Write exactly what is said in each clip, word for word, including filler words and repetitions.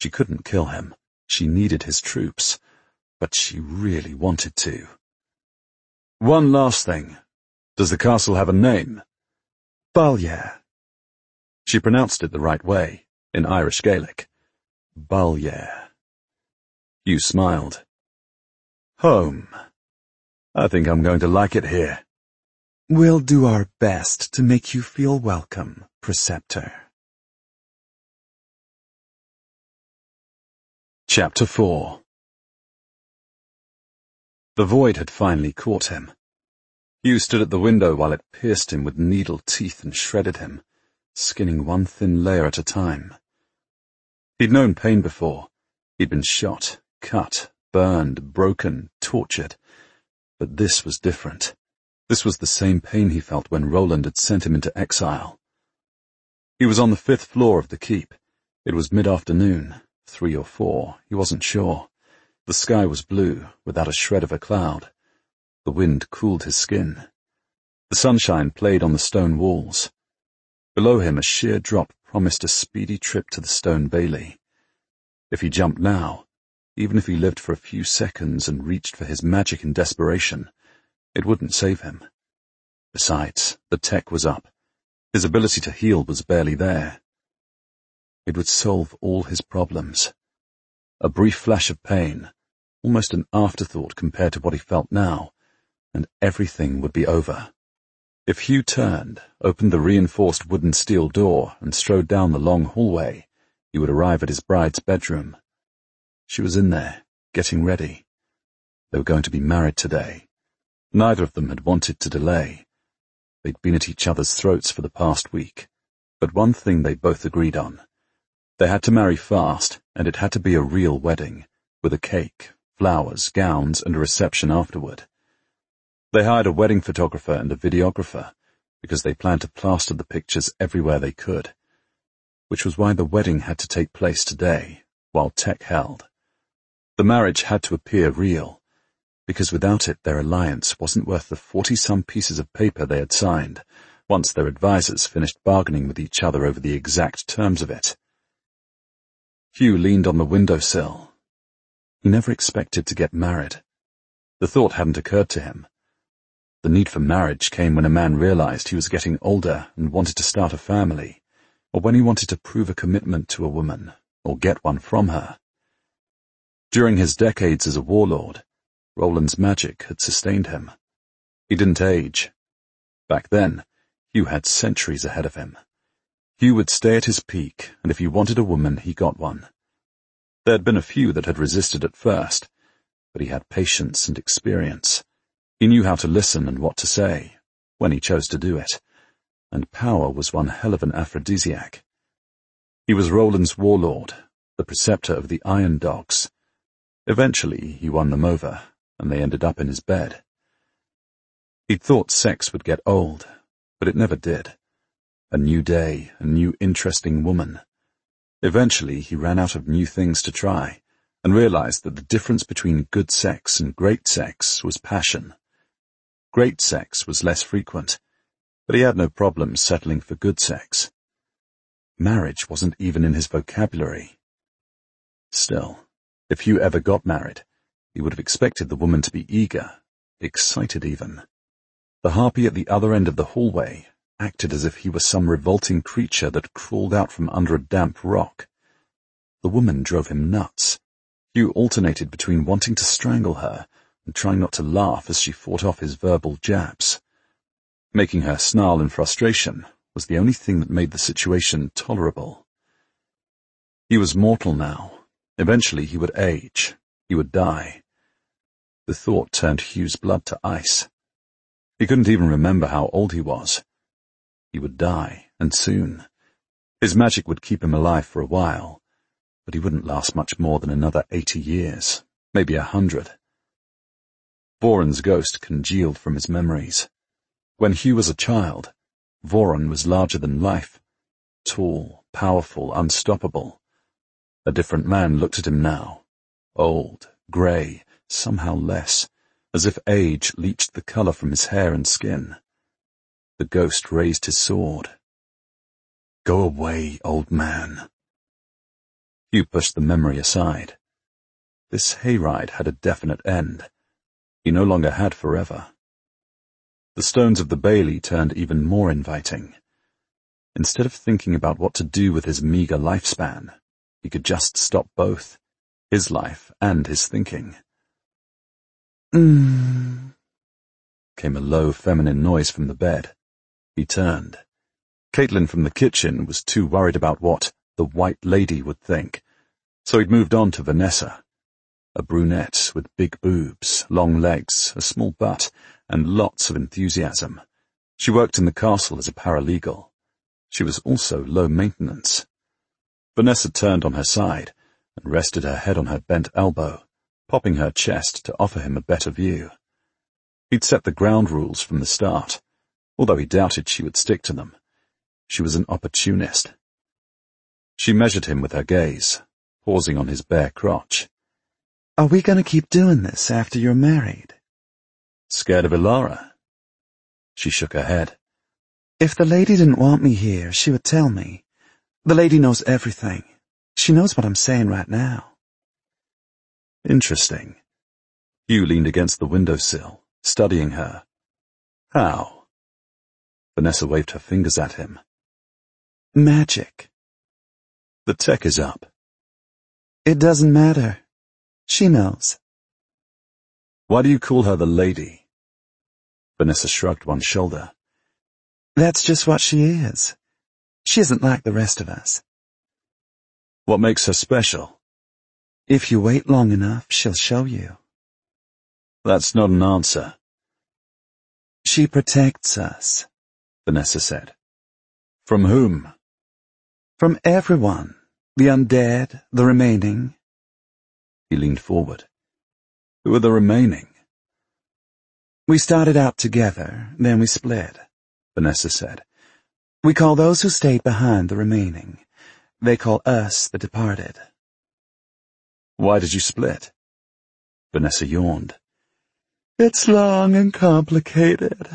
She couldn't kill him. She needed his troops, but she really wanted to. One last thing. Does the castle have a name? Ballier. She pronounced it the right way, in Irish Gaelic. Ballier. Hugh smiled. Home. I think I'm going to like it here. We'll do our best to make you feel welcome, Preceptor. Chapter four. The void had finally caught him. Hugh stood at the window while it pierced him with needle teeth and shredded him, skinning one thin layer at a time. He'd known pain before. He'd been shot, cut, burned, broken, tortured. But this was different. This was the same pain he felt when Roland had sent him into exile. He was on the fifth floor of the keep. It was mid-afternoon, three or four, he wasn't sure. The sky was blue, without a shred of a cloud. The wind cooled his skin. The sunshine played on the stone walls. Below him a sheer drop promised a speedy trip to the Stone Bailey. If he jumped now, even if he lived for a few seconds and reached for his magic in desperation, it wouldn't save him. Besides, the tech was up. His ability to heal was barely there. It would solve all his problems. A brief flash of pain, almost an afterthought compared to what he felt now, and everything would be over. If Hugh turned, opened the reinforced wooden steel door, and strode down the long hallway, he would arrive at his bride's bedroom. She was in there, getting ready. They were going to be married today. Neither of them had wanted to delay. They'd been at each other's throats for the past week, but one thing they both agreed on. They had to marry fast, and it had to be a real wedding, with a cake, flowers, gowns, and a reception afterward. They hired a wedding photographer and a videographer, because they planned to plaster the pictures everywhere they could, which was why the wedding had to take place today, while tech held. The marriage had to appear real, because without it their alliance wasn't worth the forty-some pieces of paper they had signed, once their advisors finished bargaining with each other over the exact terms of it. Hugh leaned on the windowsill. He never expected to get married. The thought hadn't occurred to him. The need for marriage came when a man realized he was getting older and wanted to start a family, or when he wanted to prove a commitment to a woman, or get one from her. During his decades as a warlord, Roland's magic had sustained him. He didn't age. Back then, Hugh had centuries ahead of him. Hugh would stay at his peak, and if he wanted a woman, he got one. There had been a few that had resisted at first, but he had patience and experience. He knew how to listen and what to say, when he chose to do it, and power was one hell of an aphrodisiac. He was Roland's warlord, the preceptor of the Iron Dogs. Eventually, he won them over, and they ended up in his bed. He'd thought sex would get old, but it never did. A new day, a new interesting woman. Eventually, he ran out of new things to try, and realized that the difference between good sex and great sex was passion. Great sex was less frequent, but he had no problem settling for good sex. Marriage wasn't even in his vocabulary. Still, if Hugh ever got married, he would have expected the woman to be eager, excited even. The harpy at the other end of the hallway acted as if he were some revolting creature that crawled out from under a damp rock. The woman drove him nuts. Hugh alternated between wanting to strangle her and trying not to laugh as she fought off his verbal jabs. Making her snarl in frustration was the only thing that made the situation tolerable. He was mortal now. Eventually he would age. He would die. The thought turned Hugh's blood to ice. He couldn't even remember how old he was. He would die, and soon. His magic would keep him alive for a while, but he wouldn't last much more than another eighty years, maybe a hundred. Voron's ghost congealed from his memories. When Hugh was a child, Voron was larger than life, tall, powerful, unstoppable. A different man looked at him now, old, grey, somehow less, as if age leached the colour from his hair and skin. The ghost raised his sword. "Go away, old man." Hugh pushed the memory aside. This hayride had a definite end. He no longer had forever. The stones of the Bailey turned even more inviting. Instead of thinking about what to do with his meager lifespan, he could just stop both, his life and his thinking. Mm. Came a low feminine noise from the bed. He turned. Caitlin from the kitchen was too worried about what the White Lady would think, so he'd moved on to Vanessa, a brunette with big boobs, long legs, a small butt, and lots of enthusiasm. She worked in the castle as a paralegal. She was also low maintenance. Vanessa turned on her side and rested her head on her bent elbow, popping her chest to offer him a better view. He'd set the ground rules from the start, although he doubted she would stick to them. She was an opportunist. She measured him with her gaze, pausing on his bare crotch. Are we going to keep doing this after you're married? Scared of Ilara? She shook her head. If the lady didn't want me here, she would tell me. The lady knows everything. She knows what I'm saying right now. Interesting. Hugh leaned against the windowsill, studying her. How? Vanessa waved her fingers at him. Magic. The tech is up. It doesn't matter. She knows. Why do you call her the lady? Vanessa shrugged one shoulder. That's just what she is. She isn't like the rest of us. What makes her special? If you wait long enough, she'll show you. That's not an answer. She protects us, Vanessa said. From whom? From everyone. The undead, the remaining. He leaned forward. Who are the remaining? We started out together, then we split, Vanessa said. We call those who stayed behind the remaining. They call us the departed. Why did you split? Vanessa yawned. It's long and complicated.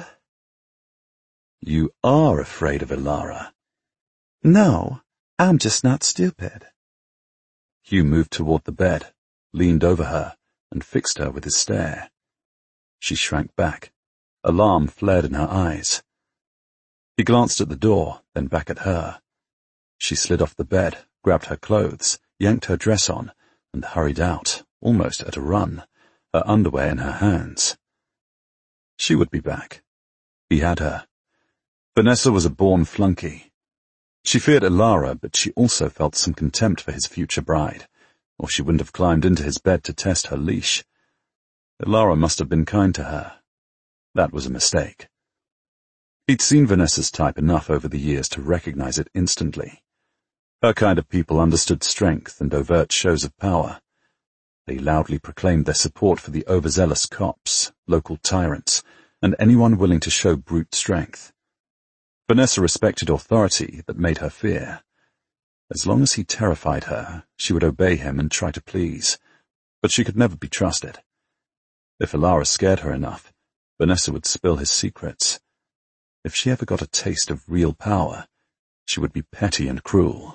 You are afraid of Ilara. No, I'm just not stupid. Hugh moved toward the bed, leaned over her, and fixed her with his stare. She shrank back. Alarm flared in her eyes. He glanced at the door, then back at her. She slid off the bed, grabbed her clothes, yanked her dress on, and hurried out, almost at a run, her underwear in her hands. She would be back. He had her. Vanessa was a born flunky. She feared Ilara, but she also felt some contempt for his future bride, or she wouldn't have climbed into his bed to test her leash. Ilara must have been kind to her. That was a mistake. He'd seen Vanessa's type enough over the years to recognize it instantly. Her kind of people understood strength and overt shows of power. They loudly proclaimed their support for the overzealous cops, local tyrants, and anyone willing to show brute strength. Vanessa respected authority that made her fear. As long as he terrified her, she would obey him and try to please, but she could never be trusted. If Ilara scared her enough, Vanessa would spill his secrets. If she ever got a taste of real power, she would be petty and cruel.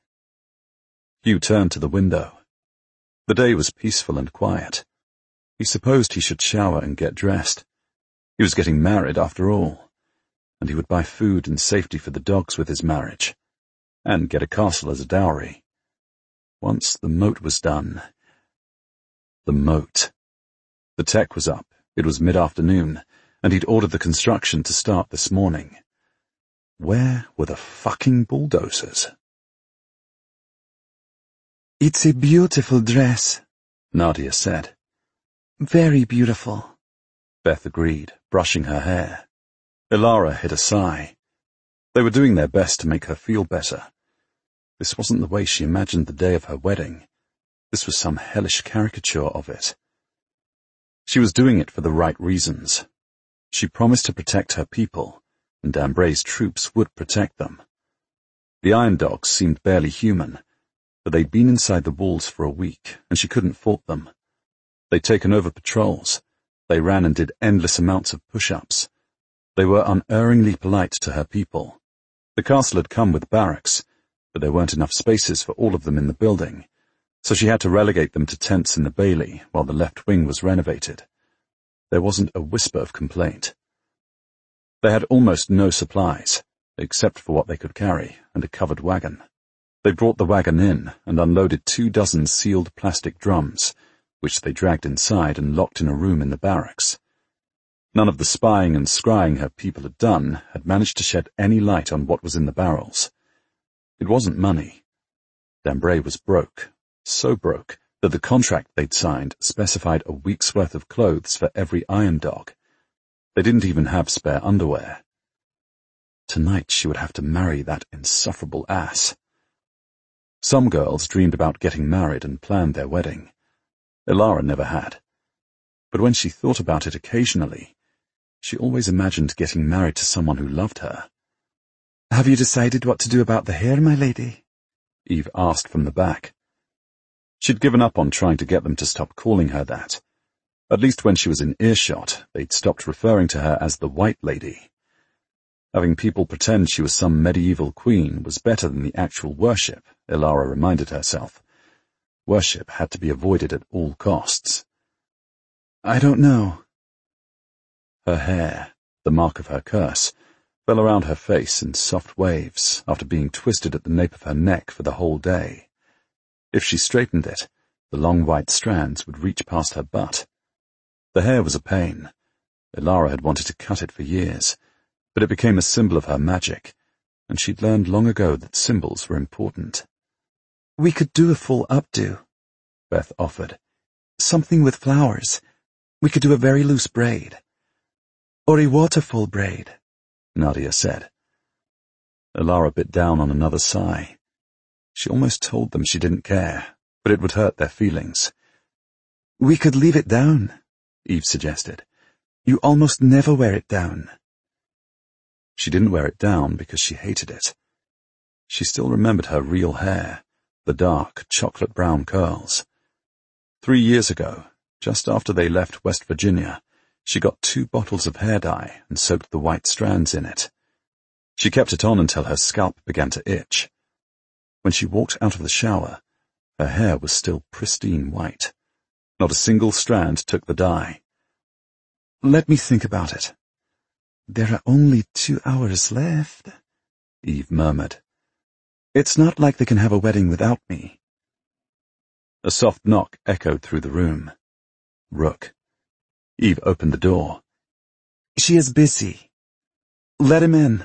Hugh turned to the window. The day was peaceful and quiet. He supposed he should shower and get dressed. He was getting married after all, and he would buy food and safety for the dogs with his marriage, and get a castle as a dowry. Once the moat was done. The moat. The tech was up. It was mid-afternoon, and he'd ordered the construction to start this morning. Where were the fucking bulldozers? It's a beautiful dress, Nadia said. Very beautiful. Beth agreed, brushing her hair. Ilara hid a sigh. They were doing their best to make her feel better. This wasn't the way she imagined the day of her wedding. This was some hellish caricature of it. She was doing it for the right reasons. She promised to protect her people, and Dambray's troops would protect them. The Iron Dogs seemed barely human, but they'd been inside the walls for a week, and she couldn't fault them. They'd taken over patrols. They ran and did endless amounts of push-ups. They were unerringly polite to her people. The castle had come with barracks, but there weren't enough spaces for all of them in the building, so she had to relegate them to tents in the Bailey while the left wing was renovated. There wasn't a whisper of complaint. They had almost no supplies, except for what they could carry, and a covered wagon. They brought the wagon in and unloaded two dozen sealed plastic drums, which they dragged inside and locked in a room in the barracks. None of the spying and scrying her people had done had managed to shed any light on what was in the barrels. It wasn't money. Dambray was broke, so broke that the contract they'd signed specified a week's worth of clothes for every iron dog. They didn't even have spare underwear. Tonight she would have to marry that insufferable ass. Some girls dreamed about getting married and planned their wedding. Ilara never had. But when she thought about it occasionally, she always imagined getting married to someone who loved her. "Have you decided what to do about the hair, my lady?" Eve asked from the back. She'd given up on trying to get them to stop calling her that. At least when she was in earshot, they'd stopped referring to her as the White Lady. Having people pretend she was some medieval queen was better than the actual worship, Ilara reminded herself. Worship had to be avoided at all costs. "I don't know." Her hair, the mark of her curse, fell around her face in soft waves after being twisted at the nape of her neck for the whole day. If she straightened it, the long white strands would reach past her butt. The hair was a pain. Ilara had wanted to cut it for years, but it became a symbol of her magic, and she'd learned long ago that symbols were important. "We could do a full updo," Beth offered. "Something with flowers. We could do a very loose braid." "Or a waterfall braid," Nadia said. Ilara bit down on another sigh. She almost told them she didn't care, but it would hurt their feelings. "We could leave it down," Eve suggested. "You almost never wear it down." She didn't wear it down because she hated it. She still remembered her real hair, the dark, chocolate-brown curls. Three years ago, just after they left West Virginia, she got two bottles of hair dye and soaked the white strands in it. She kept it on until her scalp began to itch. When she walked out of the shower, her hair was still pristine white. Not a single strand took the dye. "Let me think about it. There are only two hours left," Eve murmured. "It's not like they can have a wedding without me." A soft knock echoed through the room. Rook. Eve opened the door. "She is busy. Let him in."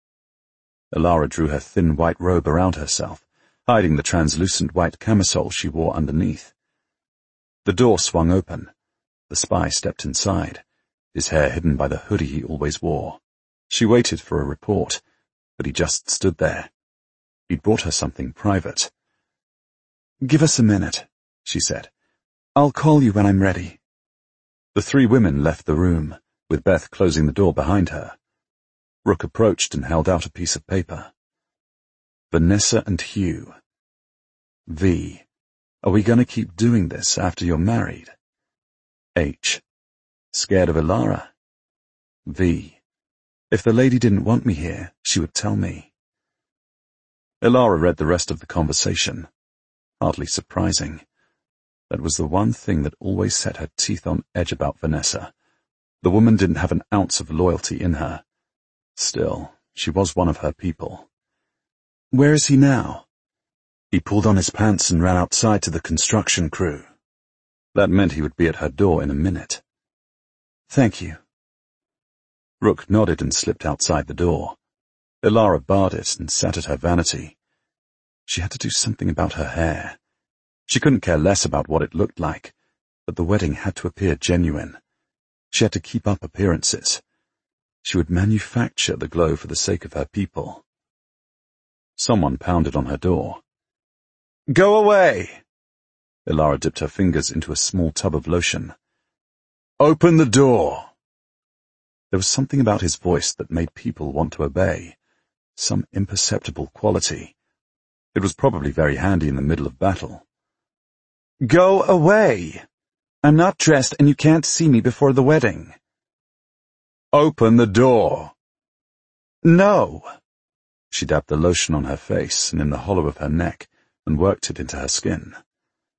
Ilara drew her thin white robe around herself, hiding the translucent white camisole she wore underneath. The door swung open. The spy stepped inside, his hair hidden by the hoodie he always wore. She waited for a report, but he just stood there. He'd brought her something private. "Give us a minute," she said. "I'll call you when I'm ready." The three women left the room, with Beth closing the door behind her. Rook approached and held out a piece of paper. Vanessa and Hugh. V. Are we going to keep doing this after you're married? H. Scared of Ilara? V. If the lady didn't want me here, she would tell me. Ilara read the rest of the conversation. Hardly surprising. That was the one thing that always set her teeth on edge about Vanessa. The woman didn't have an ounce of loyalty in her. Still, she was one of her people. "Where is he now?" He pulled on his pants and ran outside to the construction crew. That meant he would be at her door in a minute. "Thank you." Rook nodded and slipped outside the door. Ilara barred it and sat at her vanity. She had to do something about her hair. She couldn't care less about what it looked like, but the wedding had to appear genuine. She had to keep up appearances. She would manufacture the glow for the sake of her people. Someone pounded on her door. "Go away!" Ilara dipped her fingers into a small tub of lotion. "Open the door!" There was something about his voice that made people want to obey, some imperceptible quality. It was probably very handy in the middle of battle. "Go away! I'm not dressed and you can't see me before the wedding." "Open the door!" "No!" She dabbed the lotion on her face and in the hollow of her neck and worked it into her skin.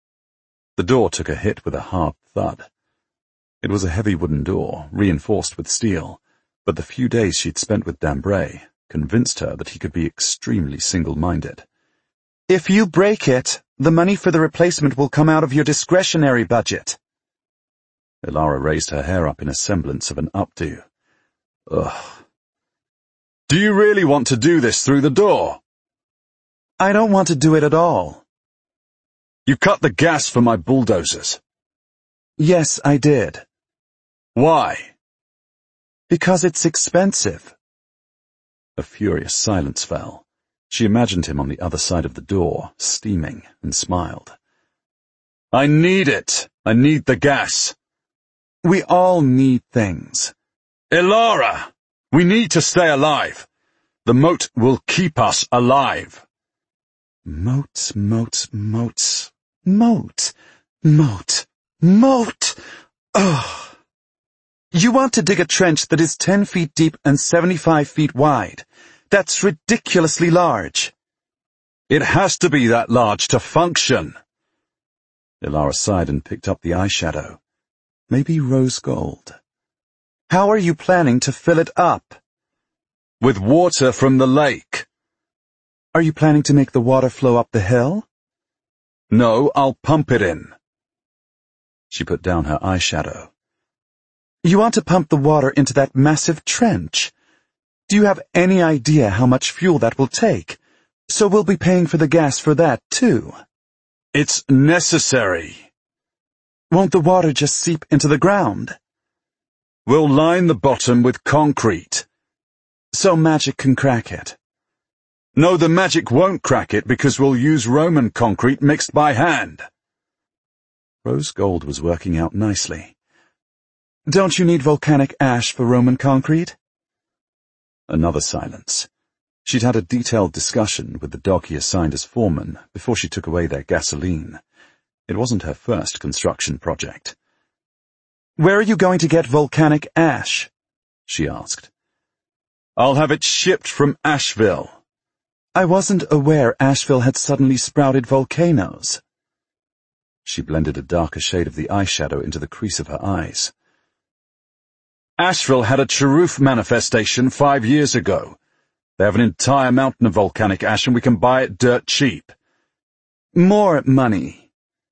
The door took a hit with a hard thud. It was a heavy wooden door, reinforced with steel, but the few days she'd spent with Dambray convinced her that he could be extremely single-minded. If you break it, the money for the replacement will come out of your discretionary budget. Ilara raised her hair up in a semblance of an updo. Ugh. Do you really want to do this through the door? I don't want to do it at all. You cut the gas for my bulldozers. Yes, I did. Why? Because it's expensive. A furious silence fell. She imagined him on the other side of the door, steaming, and smiled. I need it. I need the gas. We all need things. Ilara! We need to stay alive. The moat will keep us alive. Moat, moat, moat, moat, moat, moat. Ugh. You want to dig a trench that is ten feet deep and seventy-five feet wide. That's ridiculously large. It has to be that large to function. Ilara sighed and picked up the eyeshadow. Maybe rose gold. How are you planning to fill it up? With water from the lake. Are you planning to make the water flow up the hill? No, I'll pump it in. She put down her eyeshadow. You want to pump the water into that massive trench? Do you have any idea how much fuel that will take? So we'll be paying for the gas for that, too. It's necessary. Won't the water just seep into the ground? We'll line the bottom with concrete. So magic can crack it. No, the magic won't crack it because we'll use Roman concrete mixed by hand. Rose gold was working out nicely. Don't you need volcanic ash for Roman concrete? Another silence. She'd had a detailed discussion with the dog he assigned as foreman before she took away their gasoline. It wasn't her first construction project. Where are you going to get volcanic ash? She asked. I'll have it shipped from Asheville. I wasn't aware Asheville had suddenly sprouted volcanoes. She blended a darker shade of the eyeshadow into the crease of her eyes. Asheville had a Charoof manifestation five years ago. They have an entire mountain of volcanic ash and we can buy it dirt cheap. More money.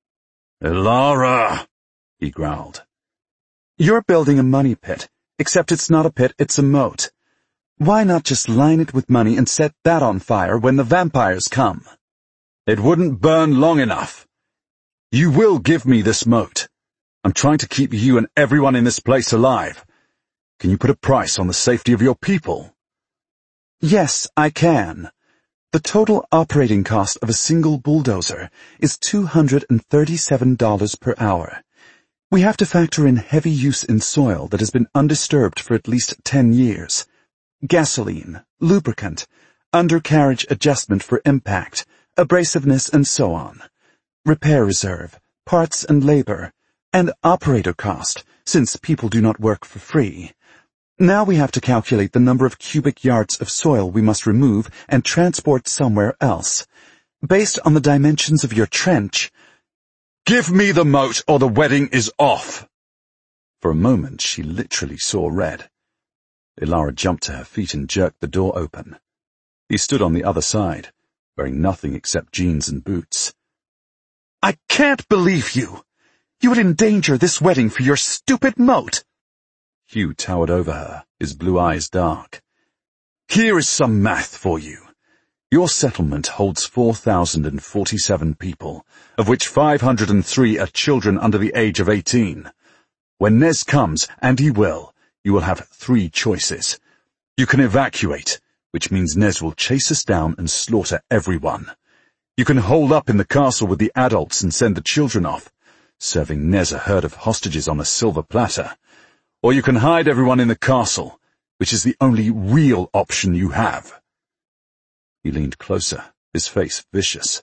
Ilara, he growled. You're building a money pit, except it's not a pit, it's a moat. Why not just line it with money and set that on fire when the vampires come? It wouldn't burn long enough. You will give me this moat. I'm trying to keep you and everyone in this place alive. Can you put a price on the safety of your people? Yes, I can. The total operating cost of a single bulldozer is two hundred thirty-seven dollars per hour. We have to factor in heavy use in soil that has been undisturbed for at least ten years. Gasoline, lubricant, undercarriage adjustment for impact, abrasiveness and so on. Repair reserve, parts and labor, and operator cost, since people do not work for free. Now we have to calculate the number of cubic yards of soil we must remove and transport somewhere else. Based on the dimensions of your trench... Give me the moat or the wedding is off! For a moment she literally saw red. Ilara jumped to her feet and jerked the door open. He stood on the other side, wearing nothing except jeans and boots. I can't believe you! You would endanger this wedding for your stupid moat! Hugh towered over her, his blue eyes dark. Here is some math for you. Your settlement holds four thousand forty-seven people, of which five hundred three are children under the age of eighteen. When Nez comes, and he will, you will have three choices. You can evacuate, which means Nez will chase us down and slaughter everyone. You can hold up in the castle with the adults and send the children off, serving Nez a herd of hostages on a silver platter. Or you can hide everyone in the castle, which is the only real option you have. He leaned closer, his face vicious.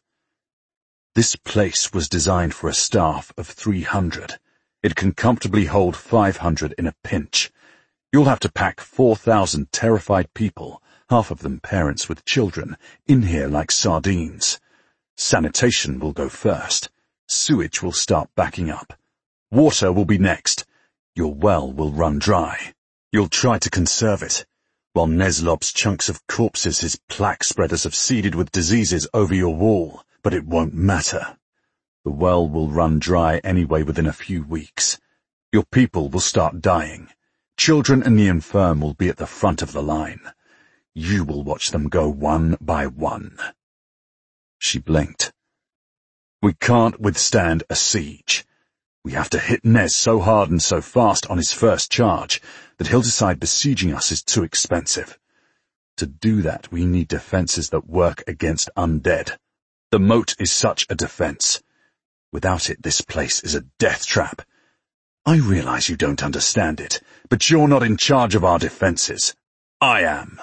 This place was designed for a staff of three hundred. It can comfortably hold five hundred in a pinch. You'll have to pack four thousand terrified people, half of them parents with children, in here like sardines. Sanitation will go first. Sewage will start backing up. Water will be next. Your well will run dry. You'll try to conserve it, while Nez lobs chunks of corpses his plaque spreaders have seeded with diseases over your wall, but it won't matter. The well will run dry anyway within a few weeks. Your people will start dying. Children and the infirm will be at the front of the line. You will watch them go one by one. She blinked. We can't withstand a siege. We have to hit Nez so hard and so fast on his first charge that he'll decide besieging us is too expensive. To do that, we need defenses that work against undead. The moat is such a defense. Without it, this place is a death trap. I realize you don't understand it, but you're not in charge of our defenses. I am.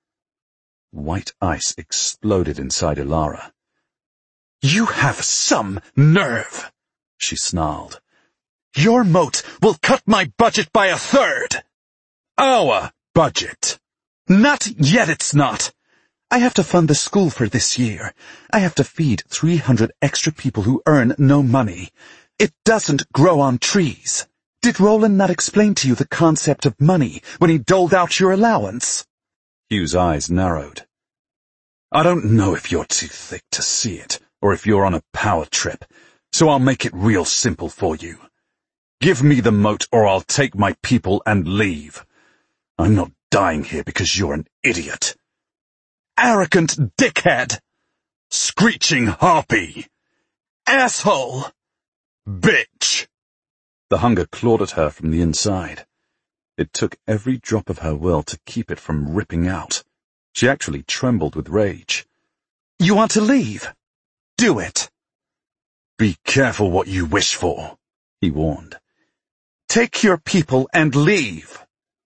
White ice exploded inside Ilara. You have some nerve, she snarled. Your moat will cut my budget by a third. Our budget. Not yet, it's not. I have to fund the school for this year. I have to feed three hundred extra people who earn no money. It doesn't grow on trees. Did Roland not explain to you the concept of money when he doled out your allowance? Hugh's eyes narrowed. I don't know if you're too thick to see it, or if you're on a power trip, so I'll make it real simple for you. Give me the moat or I'll take my people and leave. I'm not dying here because you're an idiot. Arrogant dickhead! Screeching harpy! Asshole! Bitch! The hunger clawed at her from the inside. It took every drop of her will to keep it from ripping out. She actually trembled with rage. You want to leave? Do it! Be careful what you wish for, he warned. Take your people and leave!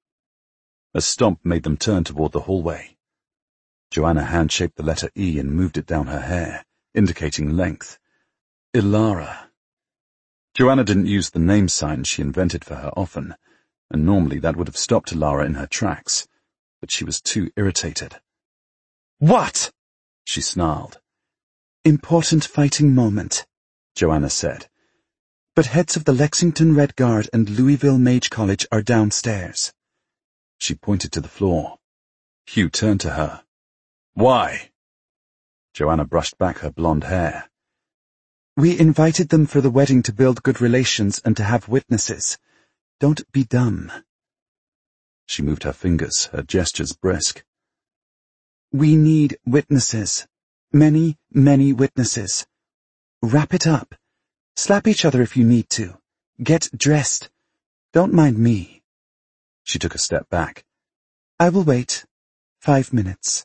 A stomp made them turn toward the hallway. Joanna hand-shaped the letter E and moved it down her hair, indicating length. Ilara. Joanna didn't use the name sign she invented for her often, and normally that would have stopped Ilara in her tracks, but she was too irritated. What? She snarled. Important fighting moment, Joanna said. But heads of the Lexington Red Guard and Louisville Mage College are downstairs. She pointed to the floor. Hugh turned to her. Why? Joanna brushed back her blonde hair. We invited them for the wedding to build good relations and to have witnesses. Don't be dumb. She moved her fingers, her gestures brisk. We need witnesses. Many, many witnesses. Wrap it up. Slap each other if you need to. Get dressed. Don't mind me. She took a step back. I will wait. Five minutes.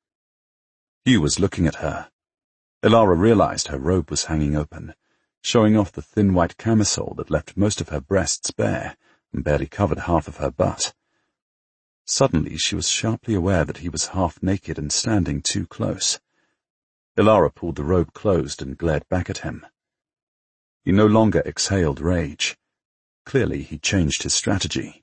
Hugh was looking at her. Ilara realized her robe was hanging open, showing off the thin white camisole that left most of her breasts bare and barely covered half of her butt. Suddenly she was sharply aware that he was half naked and standing too close. Ilara pulled the robe closed and glared back at him. He no longer exhaled rage. Clearly he changed his strategy.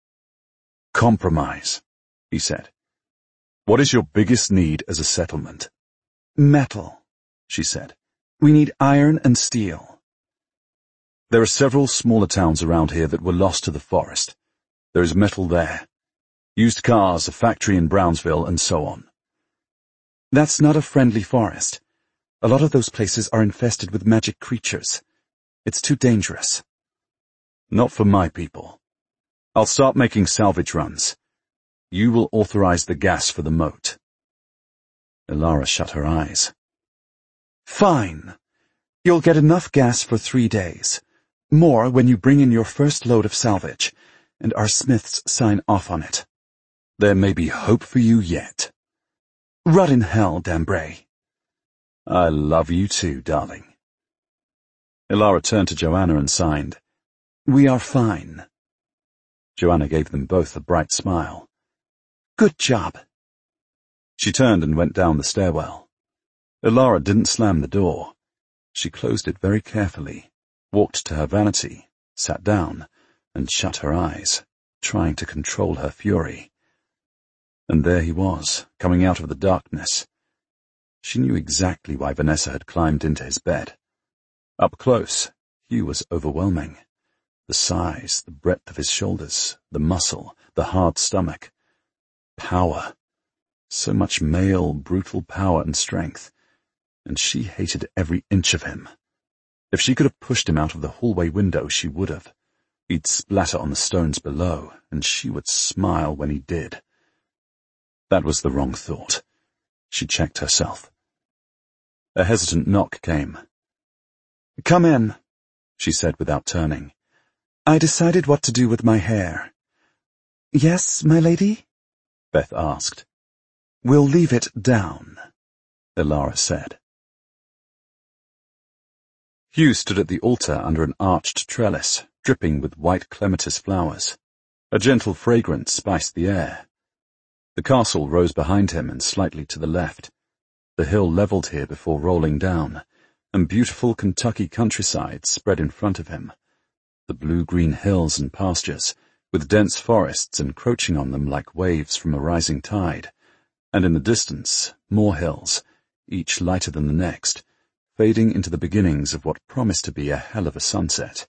Compromise, he said. What is your biggest need as a settlement? Metal, she said. We need iron and steel. There are several smaller towns around here that were lost to the forest. There is metal there. Used cars, a factory in Brownsville, and so on. That's not a friendly forest. A lot of those places are infested with magic creatures. It's too dangerous. Not for my people. I'll start making salvage runs. You will authorize the gas for the moat. Ilara shut her eyes. Fine. You'll get enough gas for three days. More when you bring in your first load of salvage, and our smiths sign off on it. There may be hope for you yet. Rot in hell, Dambray. I love you too, darling. Ilara turned to Joanna and signed. We are fine. Joanna gave them both a bright smile. Good job. She turned and went down the stairwell. Ilara didn't slam the door. She closed it very carefully, walked to her vanity, sat down, and shut her eyes, trying to control her fury. And there he was, coming out of the darkness. She knew exactly why Vanessa had climbed into his bed. Up close, Hugh was overwhelming. The size, the breadth of his shoulders, the muscle, the hard stomach. Power. So much male, brutal power and strength. And she hated every inch of him. If she could have pushed him out of the hallway window, she would have. He'd splatter on the stones below, and she would smile when he did. That was the wrong thought. She checked herself. A hesitant knock came. "Come in," she said without turning. "I decided what to do with my hair." "Yes, my lady?" Beth asked. "We'll leave it down," Ilara said. Hugh stood at the altar under an arched trellis, dripping with white clematis flowers. A gentle fragrance spiced the air. The castle rose behind him and slightly to the left. The hill leveled here before rolling down, and beautiful Kentucky countryside spread in front of him. The blue-green hills and pastures, with dense forests encroaching on them like waves from a rising tide, and in the distance, more hills, each lighter than the next, fading into the beginnings of what promised to be a hell of a sunset.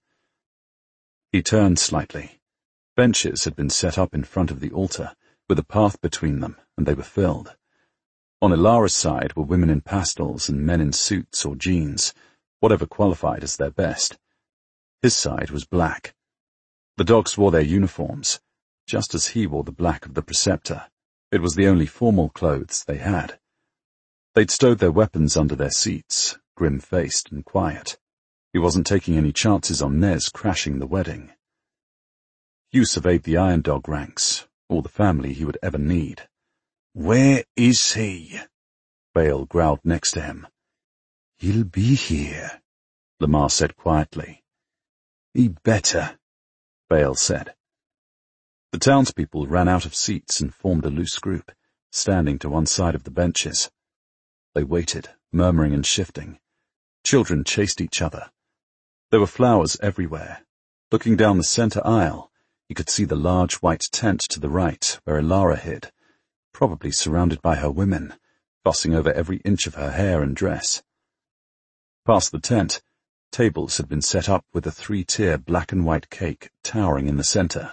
He turned slightly. Benches had been set up in front of the altar, with a path between them, and they were filled. On Ilara's side were women in pastels and men in suits or jeans, whatever qualified as their best. His side was black. The dogs wore their uniforms, just as he wore the black of the preceptor. It was the only formal clothes they had. They'd stowed their weapons under their seats, grim-faced and quiet. He wasn't taking any chances on Nez crashing the wedding. Hugh surveyed the Iron Dog ranks, all the family he would ever need. "Where is he?" Bale growled next to him. "He'll be here," Lamar said quietly. "He better," Bale said. The townspeople ran out of seats and formed a loose group, standing to one side of the benches. They waited, murmuring and shifting. Children chased each other. There were flowers everywhere. Looking down the center aisle, he could see the large white tent to the right where Ilara hid, probably surrounded by her women, fussing over every inch of her hair and dress. Past the tent, tables had been set up with a three-tier black and white cake towering in the center.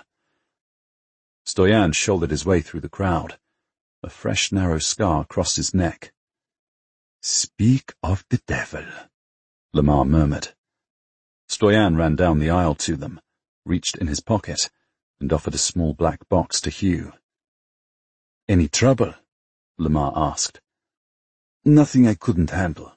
Stoyan shouldered his way through the crowd. A fresh narrow scar crossed his neck. "Speak of the devil," Lamar murmured. Stoyan ran down the aisle to them, reached in his pocket, and offered a small black box to Hugh. "Any trouble?" Lamar asked. "Nothing I couldn't handle."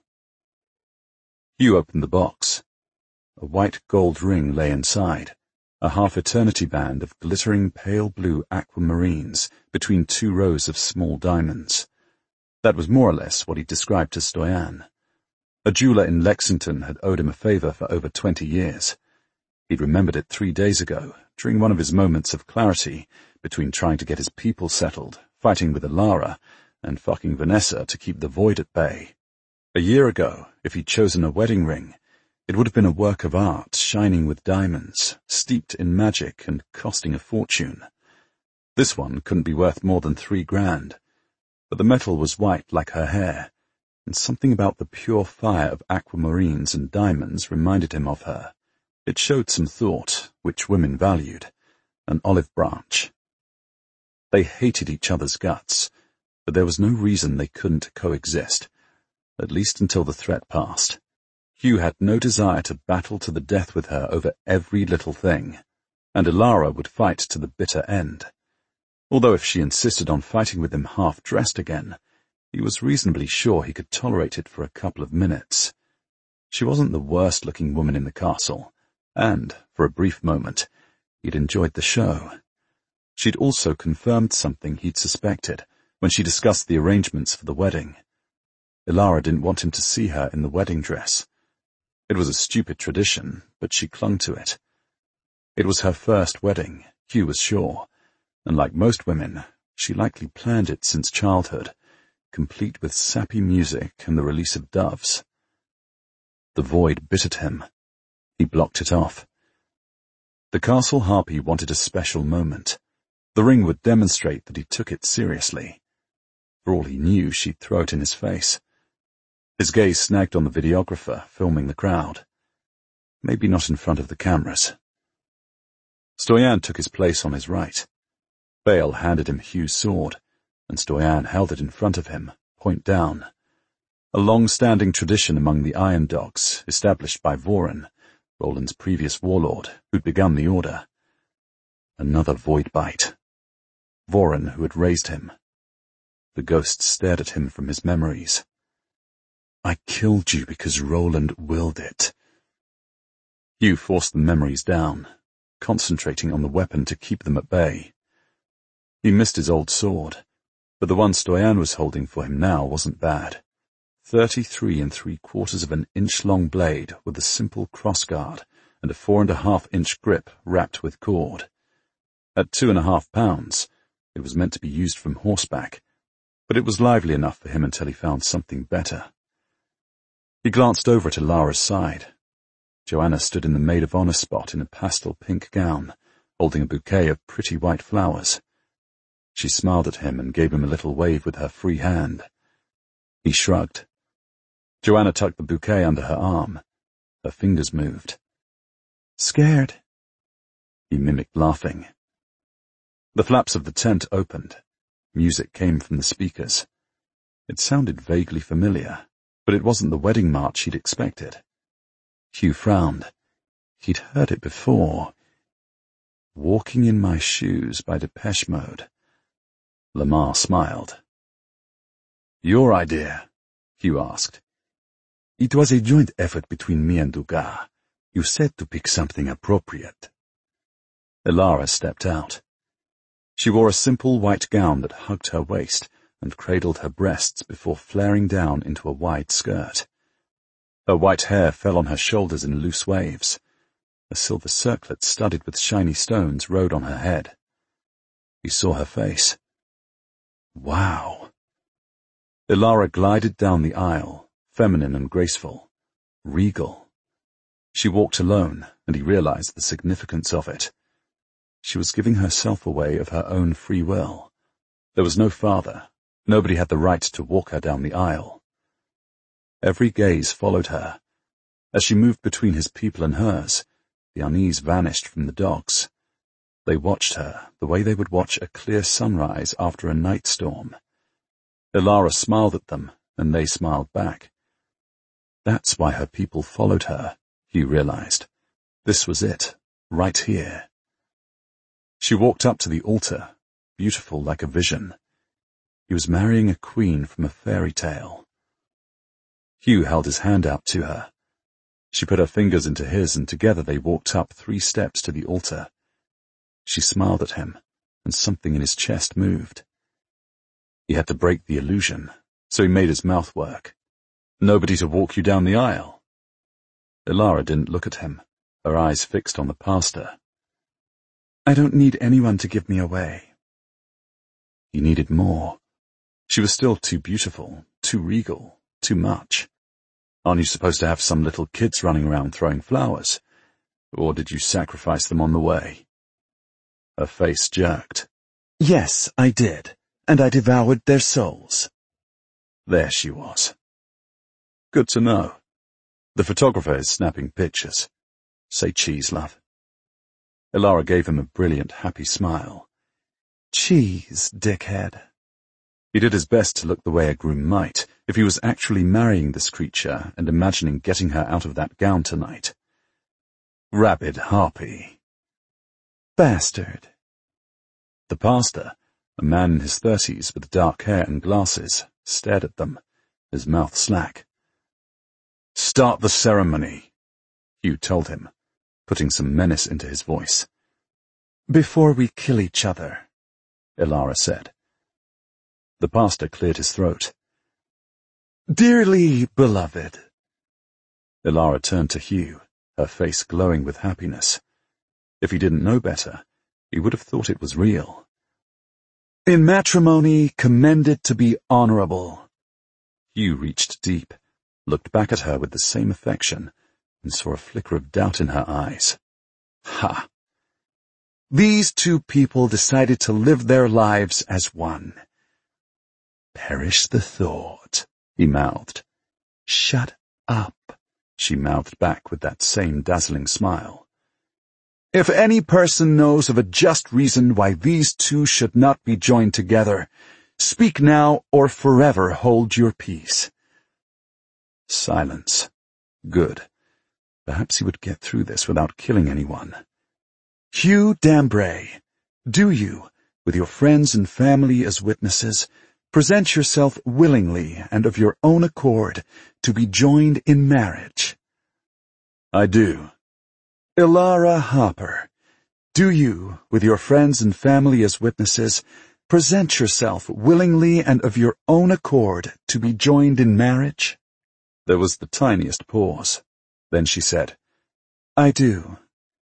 Hugh opened the box. A white gold ring lay inside, a half-eternity band of glittering pale blue aquamarines between two rows of small diamonds. That was more or less what he described to Stoyan. A jeweler in Lexington had owed him a favor for over twenty years. He'd remembered it three days ago, during one of his moments of clarity between trying to get his people settled, fighting with Ilara, and fucking Vanessa to keep the void at bay. A year ago, if he'd chosen a wedding ring, it would have been a work of art shining with diamonds, steeped in magic and costing a fortune. This one couldn't be worth more than three grand, but the metal was white like her hair, and something about the pure fire of aquamarines and diamonds reminded him of her. It showed some thought, which women valued, an olive branch. They hated each other's guts, but there was no reason they couldn't coexist, at least until the threat passed. Hugh had no desire to battle to the death with her over every little thing, and Ilara would fight to the bitter end. Although if she insisted on fighting with him half-dressed again, he was reasonably sure he could tolerate it for a couple of minutes. She wasn't the worst-looking woman in the castle, and, for a brief moment, he'd enjoyed the show. She'd also confirmed something he'd suspected when she discussed the arrangements for the wedding. Ilara didn't want him to see her in the wedding dress. It was a stupid tradition, but she clung to it. It was her first wedding, Hugh was sure, and like most women, she likely planned it since childhood, complete with sappy music and the release of doves. The void bit at him. He blocked it off. The castle harpy wanted a special moment. The ring would demonstrate that he took it seriously. For all he knew, she'd throw it in his face. His gaze snagged on the videographer filming the crowd. maybe not in front of the cameras. Stoyan took his place on his right. Bale handed him Hugh's sword, and Stoyan held it in front of him, point down. A long-standing tradition among the Iron Dogs, established by Voren, Roland's previous warlord, who'd begun the order. Another void bite. Voren, who had raised him. The ghost stared at him from his memories. I killed you because Roland willed it. Hugh forced the memories down, concentrating on the weapon to keep them at bay. He missed his old sword, but the one Stoyan was holding for him now wasn't bad. Thirty-three and three-quarters of an inch-long blade with a simple crossguard and a four-and-a-half-inch grip wrapped with cord. At two and a half pounds, it was meant to be used from horseback, but it was lively enough for him until he found something better. He glanced over at Ilara's side. Joanna stood in the maid-of-honor spot in a pastel pink gown, holding a bouquet of pretty white flowers. She smiled at him and gave him a little wave with her free hand. He shrugged. Joanna tucked the bouquet under her arm. Her fingers moved. Scared? He mimicked laughing. The flaps of the tent opened. Music came from the speakers. It sounded vaguely familiar, but it wasn't the wedding march he'd expected. Hugh frowned. He'd heard it before. Walking in My Shoes by Depeche Mode. Lamar smiled. Your idea? Hugh asked. It was a joint effort between me and Dugas. You said to pick something appropriate. Ilara stepped out. She wore a simple white gown that hugged her waist and cradled her breasts before flaring down into a wide skirt. Her white hair fell on her shoulders in loose waves. A silver circlet studded with shiny stones rode on her head. He saw her face. Wow. Ilara glided down the aisle, feminine and graceful, regal. She walked alone, and he realized the significance of it. She was giving herself away of her own free will. There was no father. Nobody had the right to walk her down the aisle. Every gaze followed her. As she moved between his people and hers, the unease vanished from the dogs. They watched her the way they would watch a clear sunrise after a night storm. Ilara smiled at them, and they smiled back. That's why her people followed her, Hugh realized. This was it, right here. She walked up to the altar, beautiful like a vision. He was marrying a queen from a fairy tale. Hugh held his hand out to her. She put her fingers into his, and together they walked up three steps to the altar. She smiled at him, and something in his chest moved. He had to break the illusion, so he made his mouth work. Nobody to walk you down the aisle. Ilara didn't look at him, her eyes fixed on the pastor. I don't need anyone to give me away. He needed more. She was still too beautiful, too regal, too much. Aren't you supposed to have some little kids running around throwing flowers? Or did you sacrifice them on the way? Her face jerked. Yes, I did, and I devoured their souls. There she was. Good to know. The photographer is snapping pictures. Say cheese, love. Ilara gave him a brilliant, happy smile. Cheese, dickhead. He did his best to look the way a groom might if he was actually marrying this creature and imagining getting her out of that gown tonight. Rabid harpy. Bastard. The pastor, a man in his thirties with dark hair and glasses, stared at them, his mouth slack. Start the ceremony, Hugh told him, putting some menace into his voice. Before we kill each other, Ilara said. The pastor cleared his throat. Dearly beloved. Ilara turned to Hugh, her face glowing with happiness. If he didn't know better, he would have thought it was real. In matrimony, commended to be honorable. Hugh reached deep, looked back at her with the same affection, and saw a flicker of doubt in her eyes. Ha! These two people decided to live their lives as one. Perish the thought, he mouthed. Shut up, she mouthed back with that same dazzling smile. If any person knows of a just reason why these two should not be joined together, speak now or forever hold your peace. Silence. Good. Perhaps he would get through this without killing anyone. Hugh Dambray, do you, with your friends and family as witnesses, present yourself willingly and of your own accord to be joined in marriage? I do. Ilara Hopper, do you, with your friends and family as witnesses, present yourself willingly and of your own accord to be joined in marriage? There was the tiniest pause. Then she said, I do.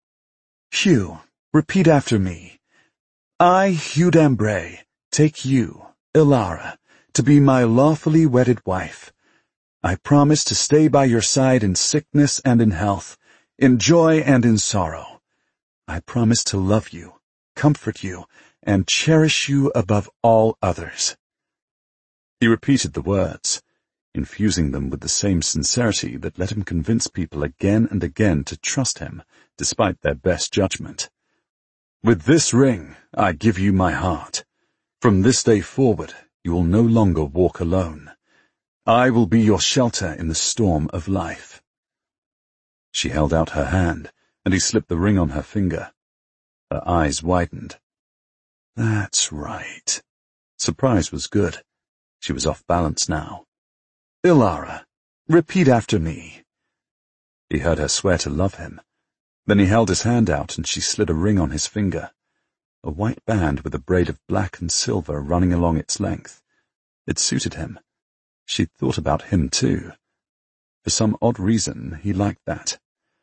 Hugh, repeat after me. I, Hugh Dambray, take you, Ilara, to be my lawfully wedded wife. I promise to stay by your side in sickness and in health, in joy and in sorrow. I promise to love you, comfort you, and cherish you above all others. He repeated the words, infusing them with the same sincerity that let him convince people again and again to trust him, despite their best judgment. With this ring, I give you my heart. From this day forward, you will no longer walk alone. I will be your shelter in the storm of life. She held out her hand, and he slipped the ring on her finger. Her eyes widened. That's right. Surprise was good. She was off balance now. Ilara, repeat after me. He heard her swear to love him. Then he held his hand out and she slid a ring on his finger. A white band with a braid of black and silver running along its length. It suited him. She'd thought about him too. For some odd reason, he liked that.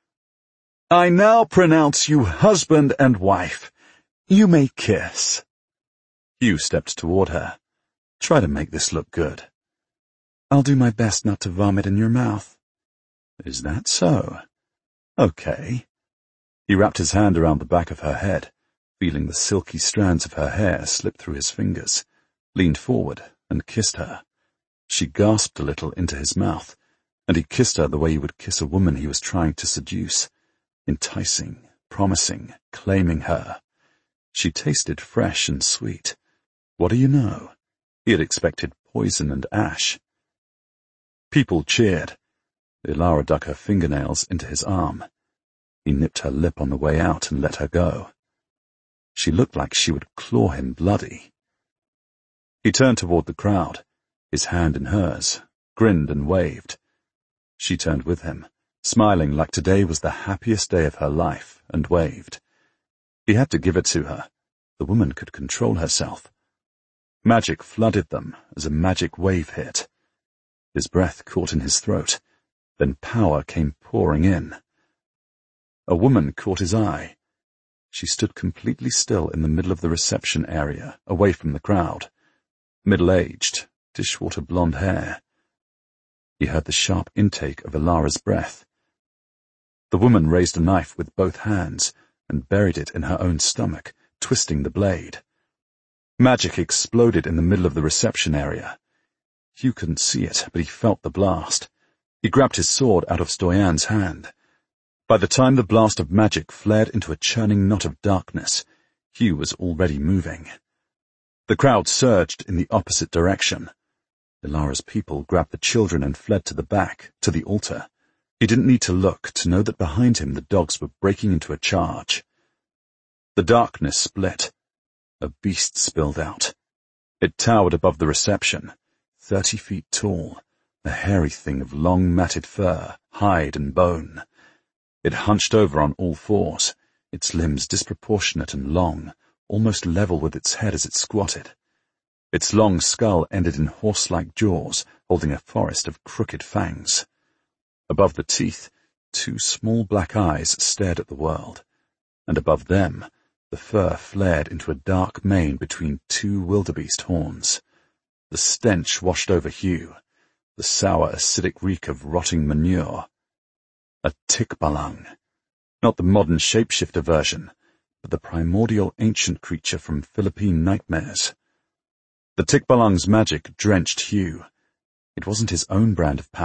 I now pronounce you husband and wife. You may kiss. Hugh stepped toward her. Try to make this look good. I'll do my best not to vomit in your mouth. Is that so? Okay. He wrapped his hand around the back of her head, feeling the silky strands of her hair slip through his fingers, leaned forward and kissed her. She gasped a little into his mouth, and he kissed her the way he would kiss a woman he was trying to seduce, enticing, promising, claiming her. She tasted fresh and sweet. What do you know? He had expected poison and ash. People cheered. Ilara dug her fingernails into his arm. He nipped her lip on the way out and let her go. She looked like she would claw him bloody. He turned toward the crowd, his hand in hers, grinned and waved. She turned with him, smiling like today was the happiest day of her life, and waved. He had to give it to her. The woman could control herself. Magic flooded them as a magic wave hit. His breath caught in his throat. Then power came pouring in. A woman caught his eye. She stood completely still in the middle of the reception area, away from the crowd. Middle-aged, dishwater blonde hair. He heard the sharp intake of Ilara's breath. The woman raised a knife with both hands and buried it in her own stomach, twisting the blade. Magic exploded in the middle of the reception area. Hugh couldn't see it, but he felt the blast. He grabbed his sword out of Stoyan's hand. By the time the blast of magic flared into a churning knot of darkness, Hugh was already moving. The crowd surged in the opposite direction. Ilara's people grabbed the children and fled to the back, to the altar. He didn't need to look to know that behind him the dogs were breaking into a charge. The darkness split. A beast spilled out. It towered above the reception, thirty feet tall, a hairy thing of long matted fur, hide and bone. It hunched over on all fours, its limbs disproportionate and long, almost level with its head as it squatted. Its long skull ended in horse-like jaws, holding a forest of crooked fangs. Above the teeth, two small black eyes stared at the world, and above them, the fur flared into a dark mane between two wildebeest horns. The stench washed over Hugh, the sour, acidic reek of rotting manure. A tikbalang. Not the modern shapeshifter version, but the primordial ancient creature from Philippine nightmares. The tikbalang's magic drenched Hugh. It wasn't his own brand of power,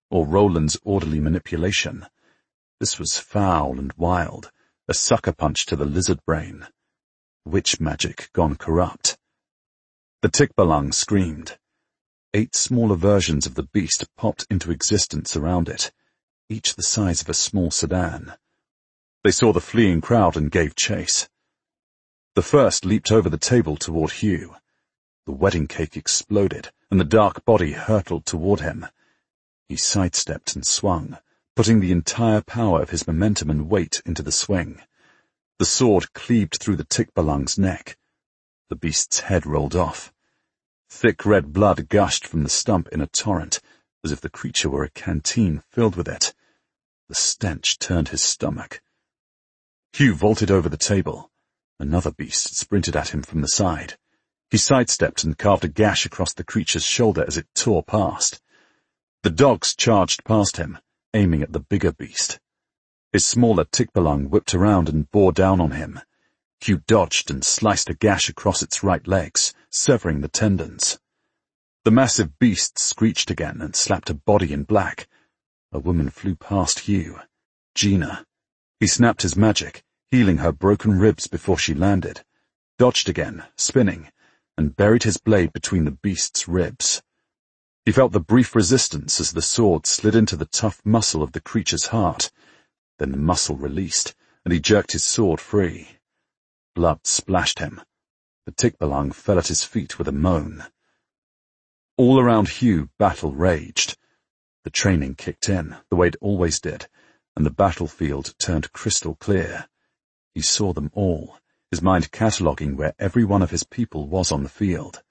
or Roland's orderly manipulation. This was foul and wild, a sucker punch to the lizard brain. Witch magic gone corrupt. The Tikbalang screamed. Eight smaller versions of the beast popped into existence around it, each the size of a small sedan. They saw the fleeing crowd and gave chase. The first leaped over the table toward Hugh. The wedding cake exploded, and the dark body hurtled toward him. He sidestepped and swung, putting the entire power of his momentum and weight into the swing. The sword cleaved through the Tikbalang's neck. The beast's head rolled off. Thick red blood gushed from the stump in a torrent, as if the creature were a canteen filled with it. The stench turned his stomach. Hugh vaulted over the table. Another beast sprinted at him from the side. He sidestepped and carved a gash across the creature's shoulder as it tore past. The dogs charged past him, aiming at the bigger beast. His smaller Tikbalang whipped around and bore down on him. Hugh dodged and sliced a gash across its right legs, severing the tendons. The massive beast screeched again and slapped a body in black. A woman flew past Hugh. Gina. He snapped his magic, healing her broken ribs before she landed, dodged again, spinning, and buried his blade between the beast's ribs. He felt the brief resistance as the sword slid into the tough muscle of the creature's heart. Then the muscle released, and he jerked his sword free. Blood splashed him. The Tikbalang fell at his feet with a moan. All around Hugh, battle raged. The training kicked in, the way it always did, and the battlefield turned crystal clear. He saw them all, his mind cataloguing where every one of his people was on the field.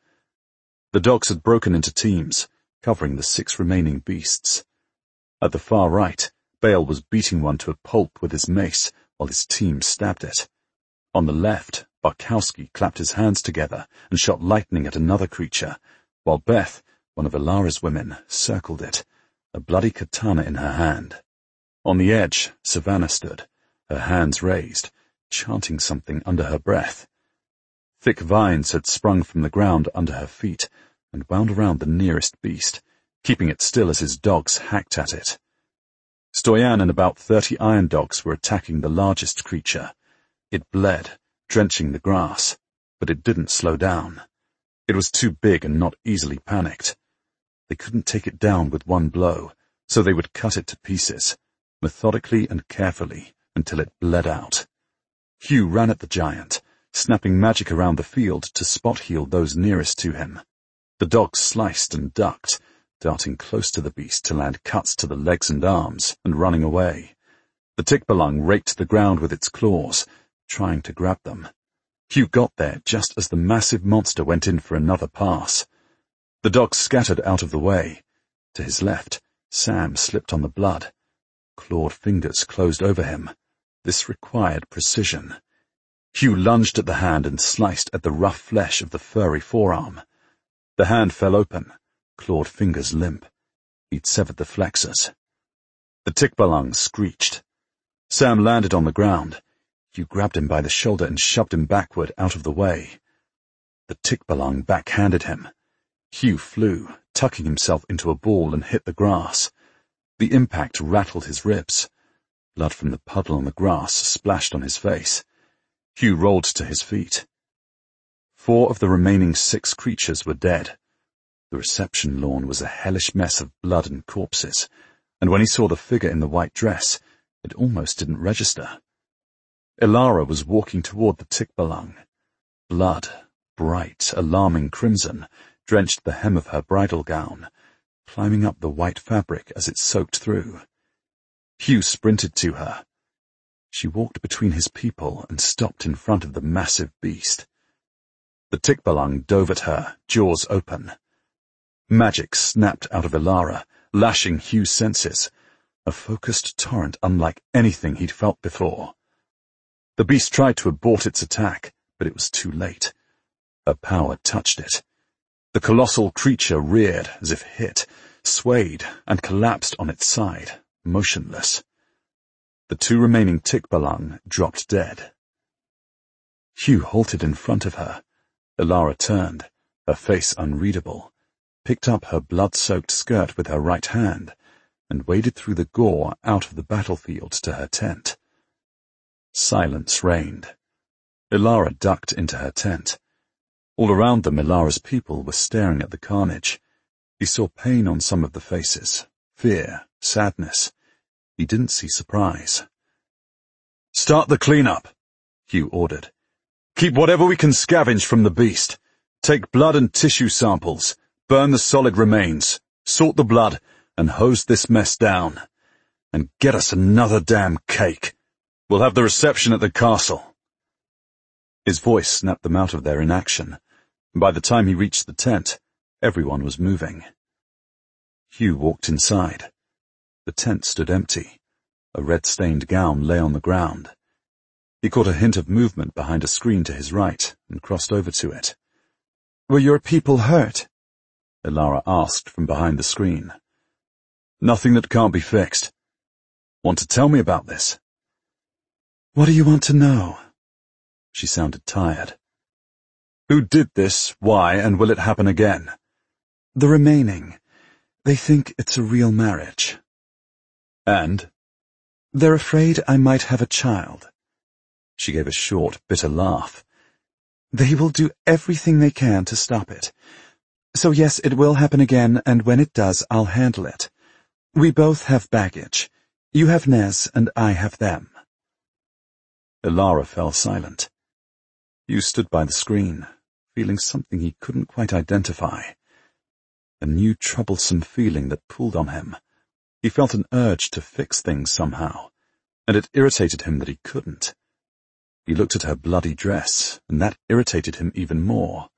The dogs had broken into teams, covering the six remaining beasts. At the far right, Bale was beating one to a pulp with his mace while his team stabbed it. On the left, Barkowski clapped his hands together and shot lightning at another creature, while Beth, one of Ilara's women, circled it, a bloody katana in her hand. On the edge, Savannah stood, her hands raised, chanting something under her breath. Thick vines had sprung from the ground under her feet and wound around the nearest beast, keeping it still as his dogs hacked at it. Stoyan and about thirty iron dogs were attacking the largest creature. It bled, drenching the grass, but it didn't slow down. It was too big and not easily panicked. They couldn't take it down with one blow, so they would cut it to pieces, methodically and carefully, until it bled out. Hugh ran at the giant, snapping magic around the field to spot heal those nearest to him. The dogs sliced and ducked, darting close to the beast to land cuts to the legs and arms, and running away. The Tikbalang raked the ground with its claws, trying to grab them. Hugh got there just as the massive monster went in for another pass. The dogs scattered out of the way. To his left, Sam slipped on the blood. Clawed fingers closed over him. This required precision. Hugh lunged at the hand and sliced at the rough flesh of the furry forearm. The hand fell open, clawed fingers limp. He'd severed the flexors. The Tikbalang screeched. Sam landed on the ground. Hugh grabbed him by the shoulder and shoved him backward out of the way. The Tikbalang backhanded him. Hugh flew, tucking himself into a ball, and hit the grass. The impact rattled his ribs. Blood from the puddle on the grass splashed on his face. Hugh rolled to his feet. Four of the remaining six creatures were dead. The reception lawn was a hellish mess of blood and corpses, and when he saw the figure in the white dress, it almost didn't register. Ilara was walking toward the Tikbalang. Blood, bright, alarming crimson, drenched the hem of her bridal gown, climbing up the white fabric as it soaked through. Hugh sprinted to her. She walked between his people and stopped in front of the massive beast. The Tikbalang dove at her, jaws open. Magic snapped out of Ilara, lashing Hugh's senses, a focused torrent unlike anything he'd felt before. The beast tried to abort its attack, but it was too late. Her power touched it. The colossal creature reared as if hit, swayed, and collapsed on its side, motionless. The two remaining Tikbalang dropped dead. Hugh halted in front of her. Ilara turned, her face unreadable, picked up her blood-soaked skirt with her right hand, and waded through the gore out of the battlefield to her tent. Silence reigned. Ilara ducked into her tent. All around them, Ilara's people were staring at the carnage. He saw pain on some of the faces, fear, sadness. He didn't see surprise. "Start the cleanup," Hugh ordered. "Keep whatever we can scavenge from the beast. Take blood and tissue samples, burn the solid remains, sort the blood, and hose this mess down. And get us another damn cake. We'll have the reception at the castle." His voice snapped them out of their inaction, and by the time he reached the tent, everyone was moving. Hugh walked inside. The tent stood empty. A red-stained gown lay on the ground. He caught a hint of movement behind a screen to his right and crossed over to it. "Were your people hurt?" Ilara asked from behind the screen. "Nothing that can't be fixed. Want to tell me about this?" "What do you want to know?" She sounded tired. "Who did this, why, and will it happen again?" "The remaining. They think it's a real marriage." "And?" "They're afraid I might have a child." She gave a short, bitter laugh. "They will do everything they can to stop it. So yes, it will happen again, and when it does, I'll handle it. We both have baggage. You have Nez, and I have them." Ilara fell silent. Hugh stood by the screen, feeling something he couldn't quite identify. A new troublesome feeling that pulled on him. He felt an urge to fix things somehow, and it irritated him that he couldn't. He looked at her bloody dress, and that irritated him even more.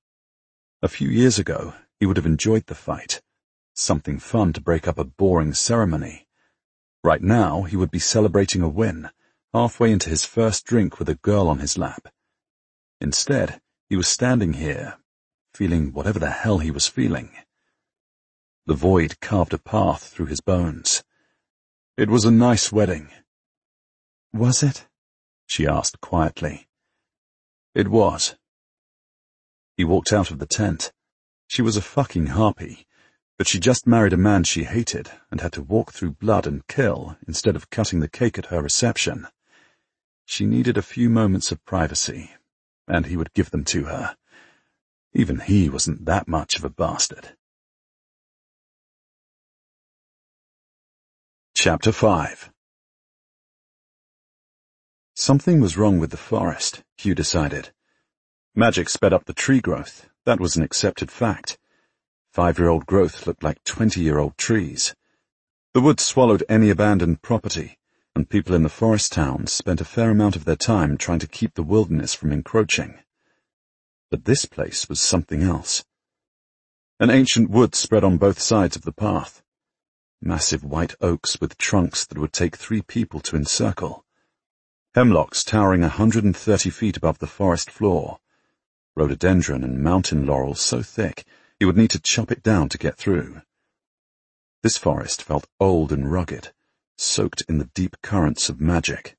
A few years ago, he would have enjoyed the fight. Something fun to break up a boring ceremony. Right now, he would be celebrating a win, halfway into his first drink with a girl on his lap. Instead, he was standing here, feeling whatever the hell he was feeling. The void carved a path through his bones. "It was a nice wedding." "Was it?" she asked quietly. "It was." He walked out of the tent. She was a fucking harpy, but she just married a man she hated and had to walk through blood and kill instead of cutting the cake at her reception. She needed a few moments of privacy, and he would give them to her. Even he wasn't that much of a bastard. Chapter five. Something was wrong with the forest, Hugh decided. Magic sped up the tree growth. That was an accepted fact. Five-year-old growth looked like twenty-year-old trees. The woods swallowed any abandoned property, and people in the forest towns spent a fair amount of their time trying to keep the wilderness from encroaching. But this place was something else. An ancient wood spread on both sides of the path. Massive white oaks with trunks that would take three people to encircle. Hemlocks towering a hundred and thirty feet above the forest floor. Rhododendron and mountain laurel so thick he would need to chop it down to get through. This forest felt old and rugged, soaked in the deep currents of magic.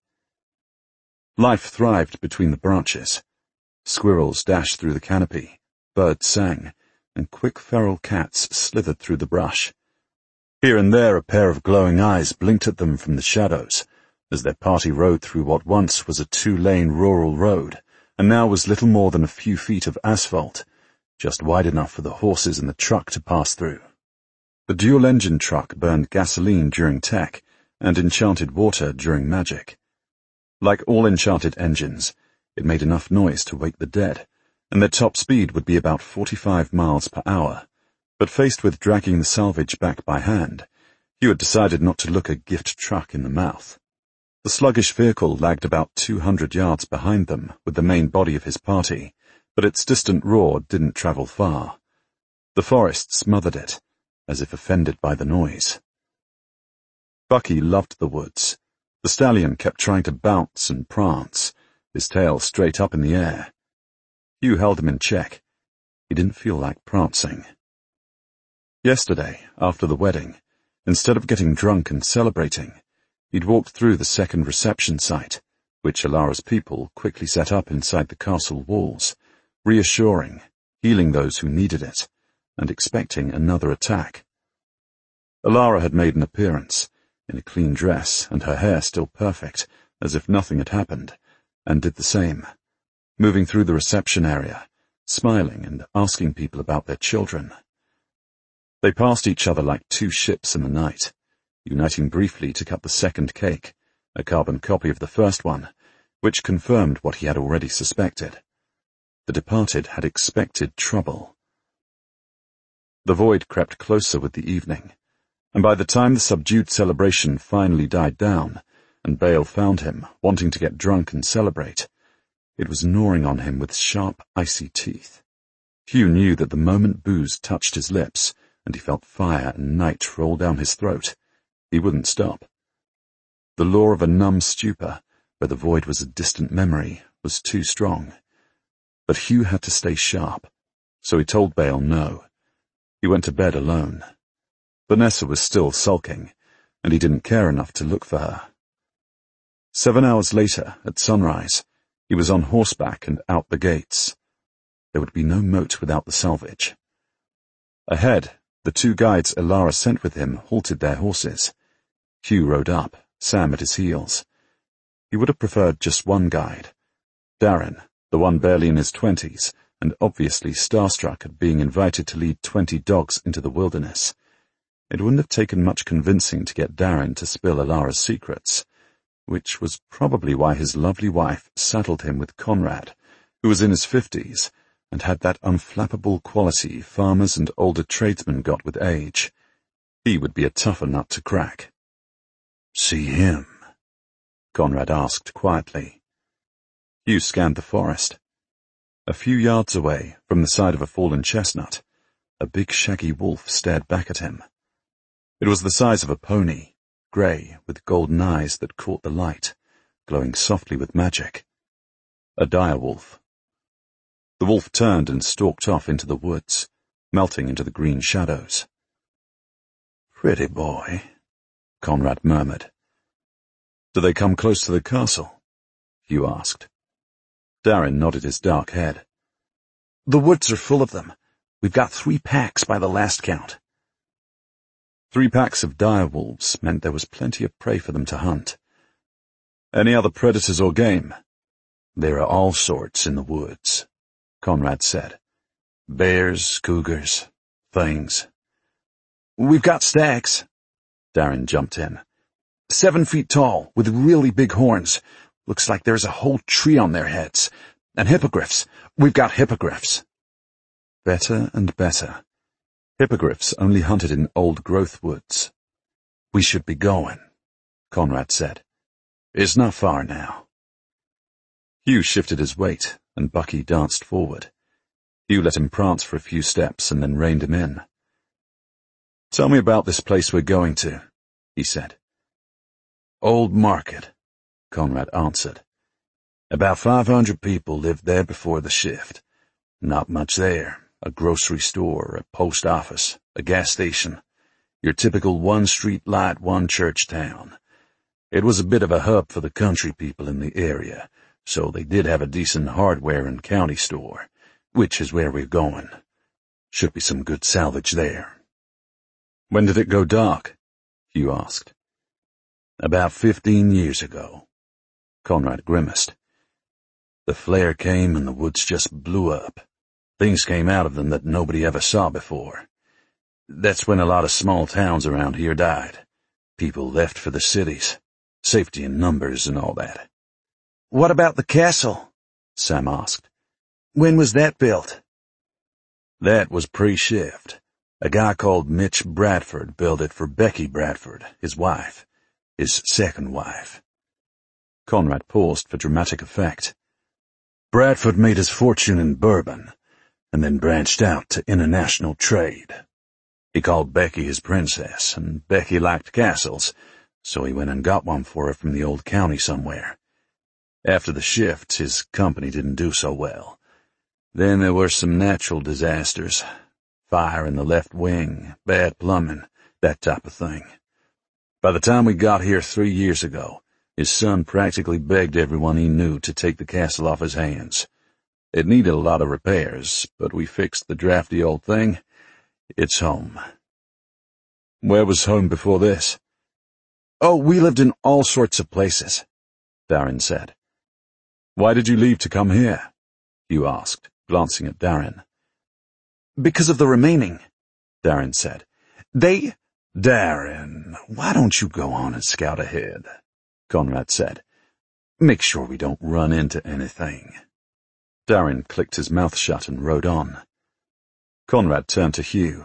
Life thrived between the branches. Squirrels dashed through the canopy, birds sang, and quick feral cats slithered through the brush. Here and there a pair of glowing eyes blinked at them from the shadows, as their party rode through what once was a two-lane rural road, and now was little more than a few feet of asphalt, just wide enough for the horses and the truck to pass through. The dual-engine truck burned gasoline during tech, and enchanted water during magic. Like all enchanted engines, it made enough noise to wake the dead, and their top speed would be about forty-five miles per hour. But faced with dragging the salvage back by hand, Hugh had decided not to look a gift truck in the mouth. The sluggish vehicle lagged about two hundred yards behind them with the main body of his party, but its distant roar didn't travel far. The forest smothered it, as if offended by the noise. Bucky loved the woods. The stallion kept trying to bounce and prance, his tail straight up in the air. Hugh held him in check. He didn't feel like prancing. Yesterday, after the wedding, instead of getting drunk and celebrating, he'd walked through the second reception site, which Ilara's people quickly set up inside the castle walls, reassuring, healing those who needed it, and expecting another attack. Alara had made an appearance, in a clean dress and her hair still perfect, as if nothing had happened, and did the same, moving through the reception area, smiling and asking people about their children. They passed each other like two ships in the night, uniting briefly to cut the second cake, a carbon copy of the first one, which confirmed what he had already suspected. The departed had expected trouble. The void crept closer with the evening, and by the time the subdued celebration finally died down, and Bale found him, wanting to get drunk and celebrate, it was gnawing on him with sharp, icy teeth. Hugh knew that the moment booze touched his lips, and he felt fire and night roll down his throat, he wouldn't stop. The law of a numb stupor, where the void was a distant memory, was too strong. But Hugh had to stay sharp, so he told Bale no. He went to bed alone. Vanessa was still sulking, and he didn't care enough to look for her. Seven hours later, at sunrise, he was on horseback and out the gates. There would be no moat without the salvage. Ahead, the two guides Alara sent with him halted their horses. Hugh rode up, Sam at his heels. He would have preferred just one guide. Darren, the one barely in his twenties, and obviously starstruck at being invited to lead twenty dogs into the wilderness. It wouldn't have taken much convincing to get Darren to spill Alara's secrets, which was probably why his lovely wife saddled him with Conrad, who was in his fifties, and had that unflappable quality farmers and older tradesmen got with age. He would be a tougher nut to crack. "See him?" Conrad asked quietly. Hugh scanned the forest. A few yards away, from the side of a fallen chestnut, a big shaggy wolf stared back at him. It was the size of a pony, grey, with golden eyes that caught the light, glowing softly with magic. A dire wolf. The wolf turned and stalked off into the woods, melting into the green shadows. "Pretty boy," Conrad murmured. "Do they come close to the castle?" Hugh asked. Darren nodded his dark head. "The woods are full of them. We've got three packs by the last count." Three packs of dire wolves meant there was plenty of prey for them to hunt. "Any other predators or game?" "There are all sorts in the woods," Conrad said. "Bears, cougars, things." "We've got stags," Darren jumped in. "Seven feet tall, with really big horns. Looks like there's a whole tree on their heads. And hippogriffs. We've got hippogriffs." Better and better. Hippogriffs only hunted in old-growth woods. "We should be going," Conrad said. "It's not far now." Hugh shifted his weight, and Bucky danced forward. Hugh let him prance for a few steps and then reined him in. "Tell me about this place we're going to," he said. "Old Market," Conrad answered. "About five hundred people lived there before the shift. Not much there. A grocery store, a post office, a gas station. Your typical one-street light, one-church town. It was a bit of a hub for the country people in the area, so they did have a decent hardware and county store, which is where we're going. Should be some good salvage there." "When did it go dark?" Hugh asked. "About fifteen years ago." Conrad grimaced. "The flare came and the woods just blew up. Things came out of them that nobody ever saw before. That's when a lot of small towns around here died. People left for the cities. Safety in numbers and all that." "What about the castle?" Sam asked. "When was that built?" "That was pre-shift. A guy called Mitch Bradford built it for Becky Bradford, his wife, his second wife." Conrad paused for dramatic effect. "Bradford made his fortune in bourbon, and then branched out to international trade. He called Becky his princess, and Becky liked castles, so he went and got one for her from the old county somewhere. After the shift, his company didn't do so well. Then there were some natural disasters. Fire in the left wing, bad plumbing, that type of thing. By the time we got here three years ago, his son practically begged everyone he knew to take the castle off his hands. It needed a lot of repairs, but we fixed the drafty old thing. It's home." Where was home before this? Oh, we lived in all sorts of places, Darren said. Why did you leave to come here? Hugh asked, glancing at Darren. Because of the remaining, Darren said. They... Darren, why don't you go on and scout ahead? Conrad said. Make sure we don't run into anything. Darren clicked his mouth shut and rode on. Conrad turned to Hugh.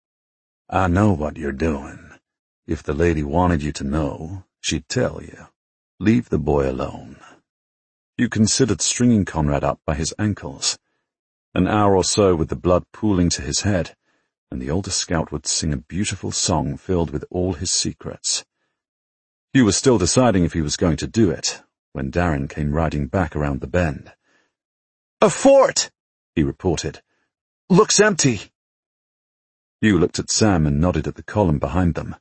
I know what you're doing. If the lady wanted you to know, she'd tell you. Leave the boy alone. Hugh considered stringing Conrad up by his ankles. An hour or so with the blood pooling to his head, and the older scout would sing a beautiful song filled with all his secrets. Hugh was still deciding if he was going to do it, when Darren came riding back around the bend. A fort, he reported. Looks empty. Hugh looked at Sam and nodded at the column behind them.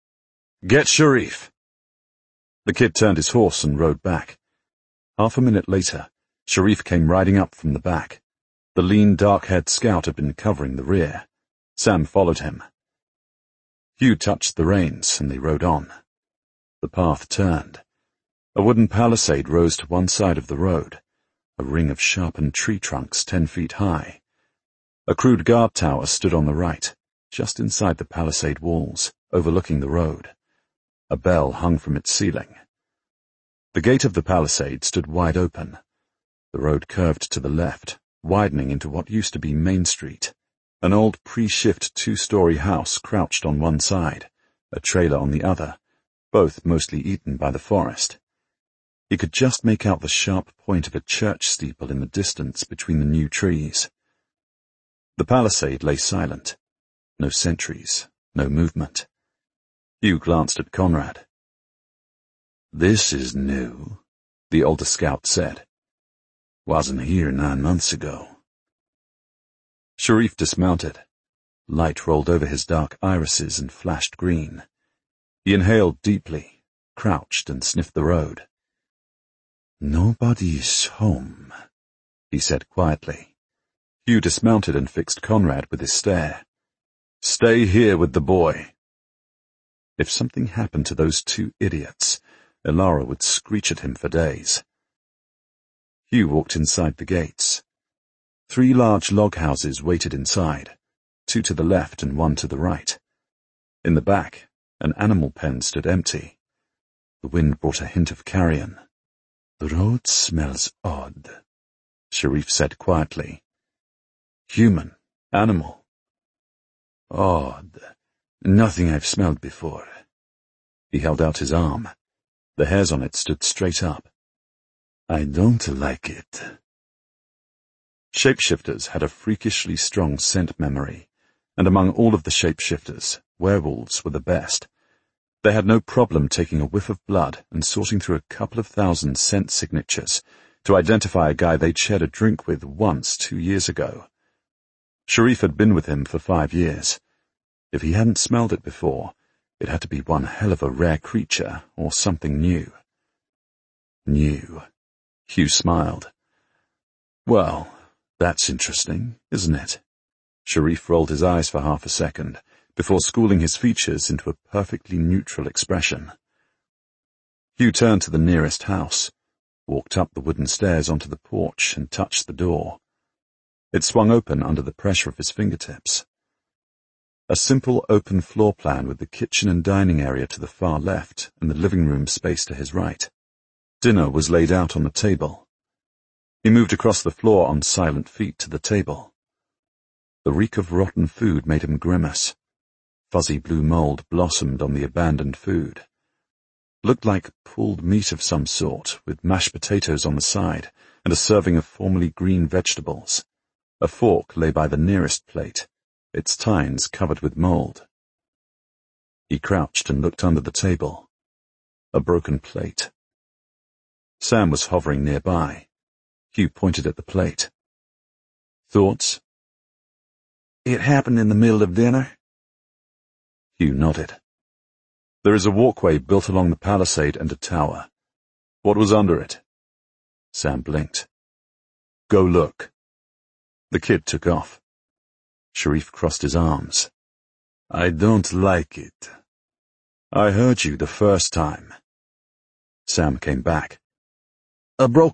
Get Sharif. The kid turned his horse and rode back. Half a minute later, Sharif came riding up from the back. The lean, dark-haired scout had been covering the rear. Sam followed him. Hugh touched the reins, and they rode on. The path turned. A wooden palisade rose to one side of the road, a ring of sharpened tree trunks ten feet high. A crude guard tower stood on the right, just inside the palisade walls, overlooking the road. A bell hung from its ceiling. The gate of the palisade stood wide open. The road curved to the left, widening into what used to be Main Street. An old pre-shift two-story house crouched on one side, a trailer on the other, both mostly eaten by the forest. He could just make out the sharp point of a church steeple in the distance between the new trees. The palisade lay silent. No sentries, no movement. Hugh glanced at Conrad. This is new, the older scout said. Wasn't here nine months ago. Sharif dismounted. Light rolled over his dark irises and flashed green. He inhaled deeply, crouched and sniffed the road. Nobody's home, he said quietly. Hugh dismounted and fixed Conrad with his stare. Stay here with the boy. If something happened to those two idiots, Elara would screech at him for days. Hugh walked inside the gates. Three large log houses waited inside, two to the left and one to the right. In the back, an animal pen stood empty. The wind brought a hint of carrion. The road smells odd, Sharif said quietly. Human, animal. Odd. Nothing I've smelled before. He held out his arm. The hairs on it stood straight up. I don't like it. Shapeshifters had a freakishly strong scent memory, and among all of the shapeshifters, werewolves were the best. They had no problem taking a whiff of blood and sorting through a couple of thousand scent signatures to identify a guy they'd shared a drink with once two years ago. Sharif had been with him for five years. If he hadn't smelled it before, it had to be one hell of a rare creature or something new. New. Hugh smiled. Well, that's interesting, isn't it? Sharif rolled his eyes for half a second, before schooling his features into a perfectly neutral expression. Hugh turned to the nearest house, walked up the wooden stairs onto the porch and touched the door. It swung open under the pressure of his fingertips. A simple open floor plan with the kitchen and dining area to the far left and the living room space to his right. Dinner was laid out on the table. He moved across the floor on silent feet to the table. The reek of rotten food made him grimace. Fuzzy blue mold blossomed on the abandoned food. Looked like pulled meat of some sort, with mashed potatoes on the side and a serving of formerly green vegetables. A fork lay by the nearest plate, its tines covered with mold. He crouched and looked under the table. A broken plate. Sam was hovering nearby. Hugh pointed at the plate. Thoughts? It happened in the middle of dinner? Hugh nodded. There is a walkway built along the palisade and a tower. What was under it? Sam blinked. Go look. The kid took off. Sharif crossed his arms. I don't like it. I heard you the first time. Sam came back. A broken